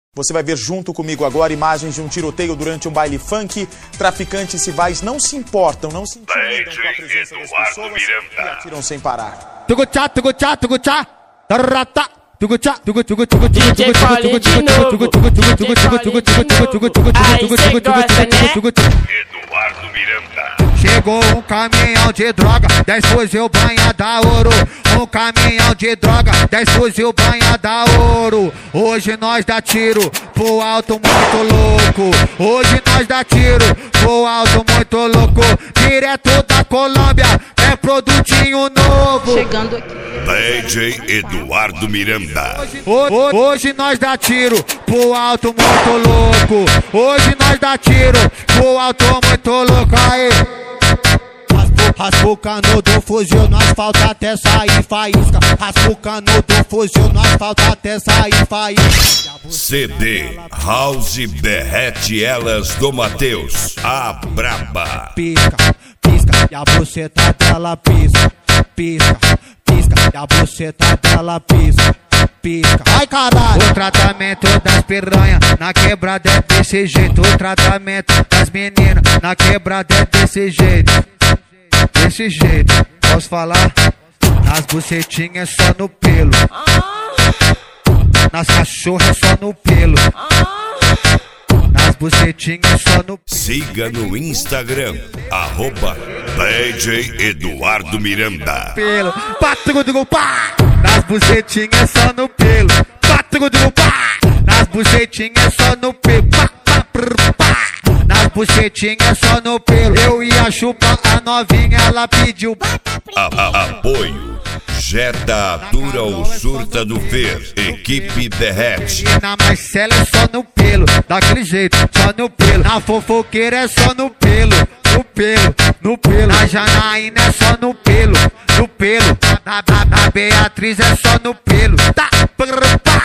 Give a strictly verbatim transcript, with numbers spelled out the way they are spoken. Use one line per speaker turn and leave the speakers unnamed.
Você vai ver junto comigo agora imagens de um tiroteio durante um baile funk. Traficantes civais não se importam, não se intimidam com a presença das pessoas e atiram sem parar.
Tuguchá, tuguchá, tuguchá, tarata, tuguchá, tugu tugu tugu tugu
D J Paulinho de novo. Aí cê gosta, né?
Eduardo Miranda.
Chegou um caminhão de droga, dez fuzil banha da ouro. Um caminhão de droga, dez fuzil banha da ouro. Hoje nós dá tiro pro alto muito louco. Hoje nós dá tiro pro alto muito louco. Direto da Colômbia, é produtinho novo.
Chegando aqui.
D J Eduardo Miranda.
Hoje, hoje nós dá tiro pro alto muito louco. Hoje nós dá tiro pro alto muito louco. Aí raspa o cano do fuzil no asfalto até sair faísca. Raspa o cano do fuzil no asfalto até sair faísca.
C D House derrete elas do Matheus, a braba.
Pisca, pisca, e a buceta dela pisca. Pisca, pisca, e a buceta dela pisca. Pisca. Ai caralho! O tratamento das piranha na quebrada é desse jeito. O tratamento das meninas na quebrada é desse jeito. Desse jeito, posso falar? Nas bucetinhas só no pelo. Nas cachorras só no pelo. Nas bucetinhas só no pelo.
Siga no Instagram, arroba D J Eduardo Miranda.
Pelo, pá, tugu, tugu, pá. Nas bucetinhas só no pelo. Pá, tugu, tugu, pá. Nas bucetinhas só no pelo. Pá, pá, prr, pá. Nas bucetinhas só no pelo. Eu ia chupar a novinha, ela pediu.
A, a, apoio Jetta Atura ou Surta do Fer. Equipe derrete.
E na Marcela é só no pelo. Daquele jeito, só no pelo. Na fofoqueira é só no pelo. No pelo, no pelo. Na Janaína é só no pelo. No pelo. Na, na, na Beatriz é só no pelo. Tá, prr, pá.